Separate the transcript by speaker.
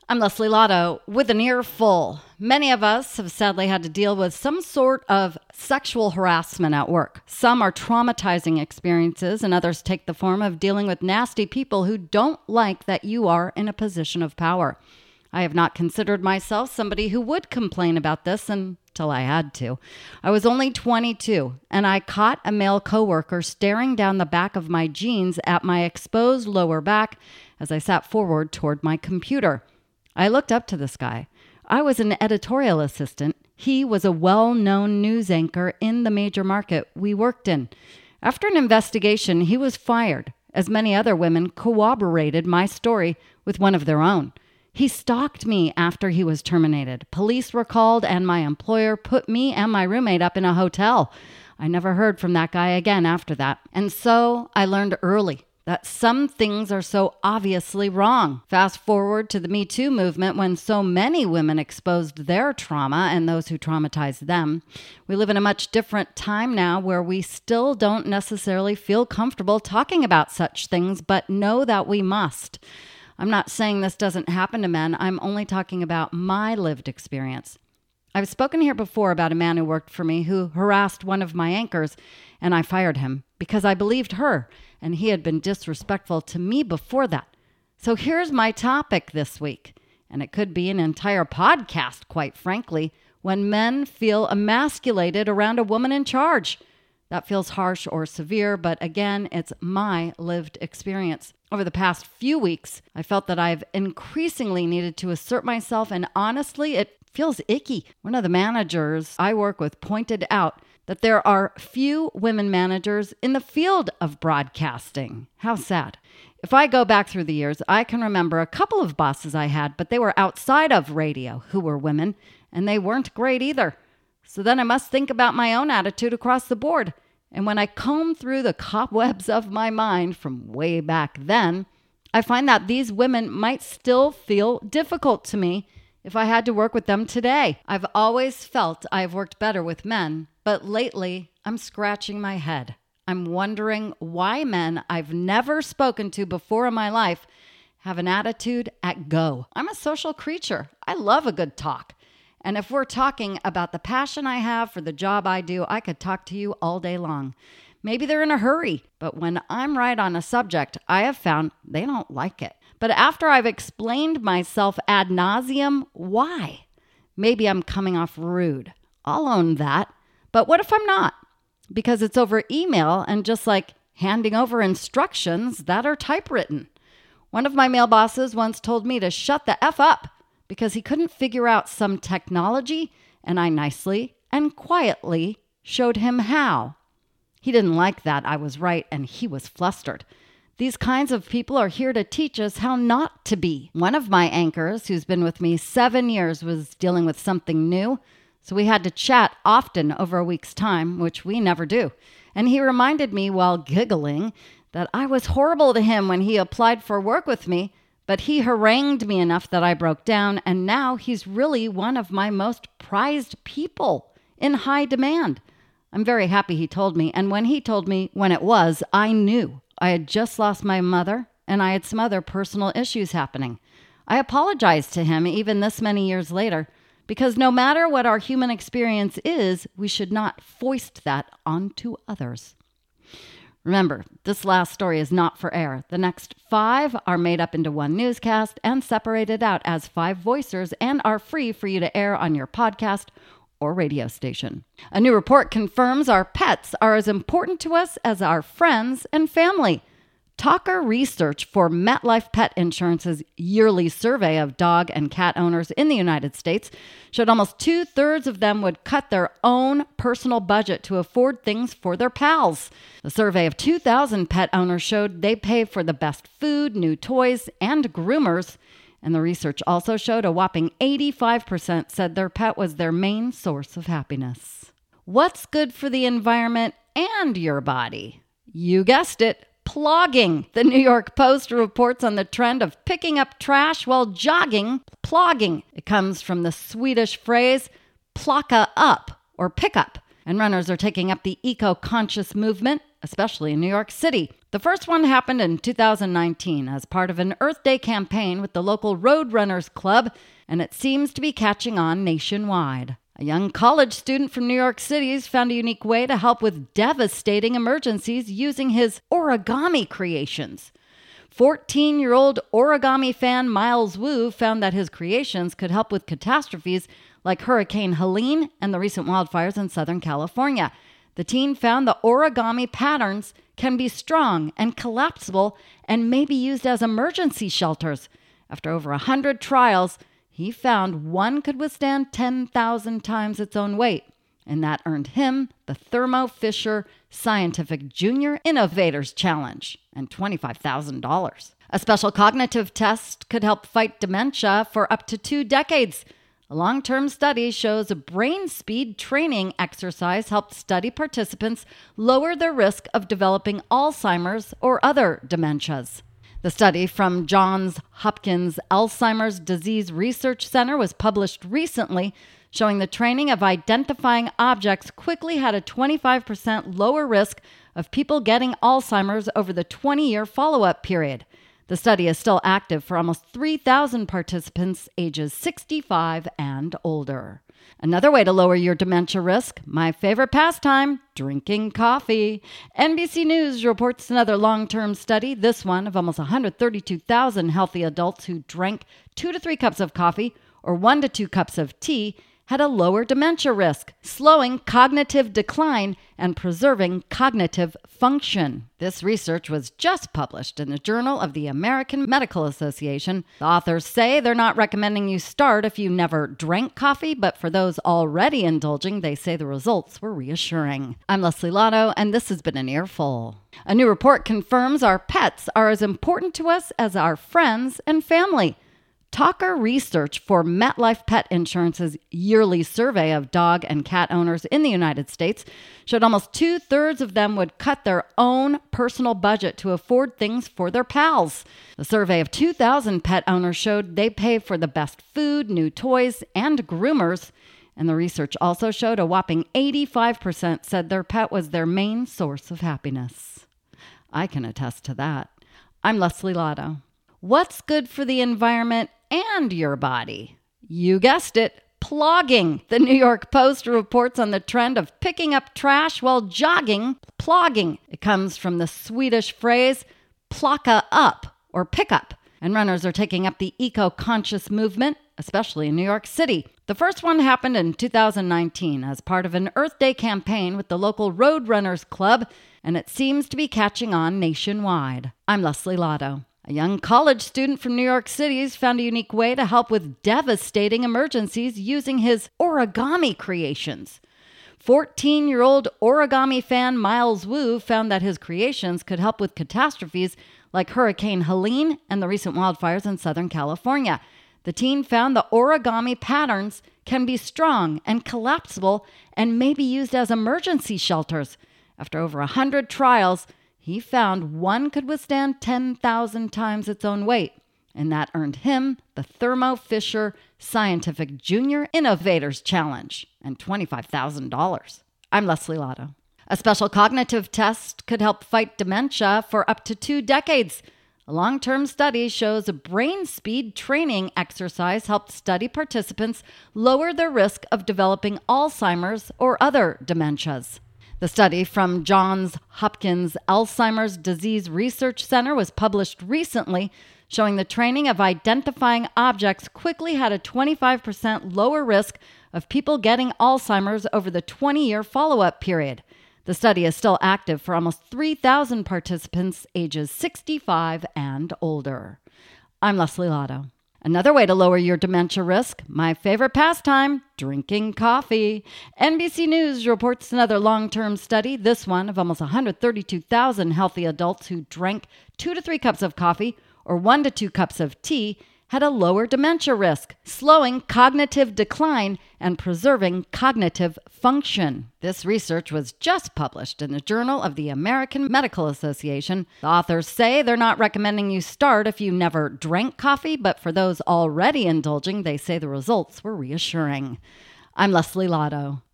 Speaker 1: I'm Leslie Lotto with an earful. Many of us have sadly had to deal with some sort of sexual harassment at work. Some are traumatizing experiences, and others take the form of dealing with nasty people who don't like that you are in a position of power. I have not considered myself somebody who would complain about this until I had to. I was only 22, and I caught a male coworker staring down the back of my jeans at my exposed lower back as I sat forward toward my computer. I looked up to this guy. I was an editorial assistant. He was a well-known news anchor in the major market we worked in. After an investigation, he was fired, as many other women corroborated my story with one of their own. He stalked me after he was terminated. Police were called, and my employer put me and my roommate up in a hotel. I never heard from that guy again after that. And so I learned early that some things are so obviously wrong. Fast forward to the Me Too movement when so many women exposed their trauma and those who traumatized them. We live in a much different time now where we still don't necessarily feel comfortable talking about such things, but know that we must. I'm not saying this doesn't happen to men. I'm only talking about my lived experience. I've spoken here before about a man who worked for me who harassed one of my anchors, and I fired him because I believed her, and he had been disrespectful to me before that. So here's my topic this week, and it could be an entire podcast, quite frankly, when men feel emasculated around a woman in charge. That feels harsh or severe, but again, it's my lived experience. Over the past few weeks, I felt that I've increasingly needed to assert myself, and honestly, it feels icky. One of the managers I work with pointed out that there are few women managers in the field of broadcasting. How sad. If I go back through the years, I can remember a couple of bosses I had, but they were outside of radio who were women, and they weren't great either. So then I must think about my own attitude across the board. And when I comb through the cobwebs of my mind from way back then, I find that these women might still feel difficult to me if I had to work with them today. I've always felt I've worked better with men, but lately I'm scratching my head. I'm wondering why men I've never spoken to before in my life have an attitude at go. I'm a social creature. I love a good talk. And if we're talking about the passion I have for the job I do, I could talk to you all day long. Maybe they're in a hurry, but when I'm right on a subject, I have found they don't like it. But after I've explained myself ad nauseum, why? Maybe I'm coming off rude. I'll own that. But what if I'm not? Because it's over email and just like handing over instructions that are typewritten. One of my male bosses once told me to shut the F up because he couldn't figure out some technology, and I nicely and quietly showed him how. He didn't like that I was right, and he was flustered. These kinds of people are here to teach us how not to be. One of my anchors, who's been with me 7 years, was dealing with something new, so we had to chat often over a week's time, which we never do. And he reminded me while giggling that I was horrible to him when he applied for work with me, but he harangued me enough that I broke down, and now he's really one of my most prized people in high demand. I'm very happy he told me, and when he told me when it was, I knew. I had just lost my mother, and I had some other personal issues happening. I apologized to him even this many years later, because no matter what our human experience is, we should not foist that onto others. Remember, this last story is not for air. The next 5 are made up into one newscast and separated out as 5 voicers and are free for you to air on your podcast or radio station. A new report confirms our pets are as important to us as our friends and family. Talker Research for MetLife Pet Insurance's yearly survey of dog and cat owners in the United States showed almost 2/3 of them would cut their own personal budget to afford things for their pals. The survey of 2,000 pet owners showed they pay for the best food, new toys, and groomers. And the research also showed a whopping 85% said their pet was their main source of happiness. What's good for the environment and your body? You guessed it. Plogging. The New York Post reports on the trend of picking up trash while jogging, plogging. It comes from the Swedish phrase plocka up or pick up. And runners are taking up the eco-conscious movement, especially in New York City. The first one happened in 2019 as part of an Earth Day campaign with the local Roadrunners Club, and it seems to be catching on nationwide. A young college student from New York City has found a unique way to help with devastating emergencies using his origami creations. 14-year-old origami fan Miles Wu found that his creations could help with catastrophes like Hurricane Helene and the recent wildfires in Southern California. The teen found the origami patterns can be strong and collapsible and may be used as emergency shelters. After over 100 trials, he found one could withstand 10,000 times its own weight, and that earned him the Thermo Fisher Scientific Junior Innovators Challenge and $25,000. A special cognitive test could help fight dementia for up to 2 decades. A long-term study shows a brain speed training exercise helped study participants lower their risk of developing Alzheimer's or other dementias. The study from Johns Hopkins Alzheimer's Disease Research Center was published recently, showing the training of identifying objects quickly had a 25% lower risk of people getting Alzheimer's over the 20-year follow-up period. The study is still active for almost 3,000 participants ages 65 and older. Another way to lower your dementia risk, my favorite pastime, drinking coffee. NBC News reports another long-term study, this one of almost 132,000 healthy adults who drank 2 to 3 cups of coffee or 1 to 2 cups of tea had a lower dementia risk, slowing cognitive decline and preserving cognitive function. This research was just published in the Journal of the American Medical Association. The authors say they're not recommending you start if you never drank coffee, but for those already indulging, they say the results were reassuring. I'm Leslie Lotto, and this has been an earful. A new report confirms our pets are as important to us as our friends and family. Talker Research for MetLife Pet Insurance's yearly survey of dog and cat owners in the United States showed almost 2/3 of them would cut their own personal budget to afford things for their pals. The survey of 2,000 pet owners showed they pay for the best food, new toys, and groomers. And the research also showed a whopping 85% said their pet was their main source of happiness. I can attest to that. I'm Leslie Lotto. What's good for the environment and your body? You guessed it, plogging. The New York Post reports on the trend of picking up trash while jogging, plogging. It comes from the Swedish phrase plocka up or pick up, and runners are taking up the eco-conscious movement, especially in New York City. The first one happened in 2019 as part of an Earth Day campaign with the local Roadrunners Club, and it seems to be catching on nationwide. I'm Leslie Lotto. A young college student from New York City has found a unique way to help with devastating emergencies using his origami creations. 14-year-old origami fan Miles Wu found that his creations could help with catastrophes like Hurricane Helene and the recent wildfires in Southern California. The teen found the origami patterns can be strong and collapsible and may be used as emergency shelters. After over 100 trials, he found one could withstand 10,000 times its own weight, and that earned him the Thermo Fisher Scientific Junior Innovators Challenge and $25,000. I'm Leslie Lotto. A special cognitive test could help fight dementia for up to 2 decades. A long-term study shows a brain speed training exercise helped study participants lower their risk of developing Alzheimer's or other dementias. The study from Johns Hopkins Alzheimer's Disease Research Center was published recently, showing the training of identifying objects quickly had a 25% lower risk of people getting Alzheimer's over the 20-year follow-up period. The study is still active for almost 3,000 participants ages 65 and older. I'm Leslie Lotto. Another way to lower your dementia risk, my favorite pastime, drinking coffee. NBC News reports another long-term study, this one of almost 132,000 healthy adults who drank 2 to 3 cups of coffee or 1 to 2 cups of tea had a lower dementia risk, slowing cognitive decline and preserving cognitive function. This research was just published in the Journal of the American Medical Association. The authors say they're not recommending you start if you never drank coffee, but for those already indulging, they say the results were reassuring. I'm Leslie Lotto.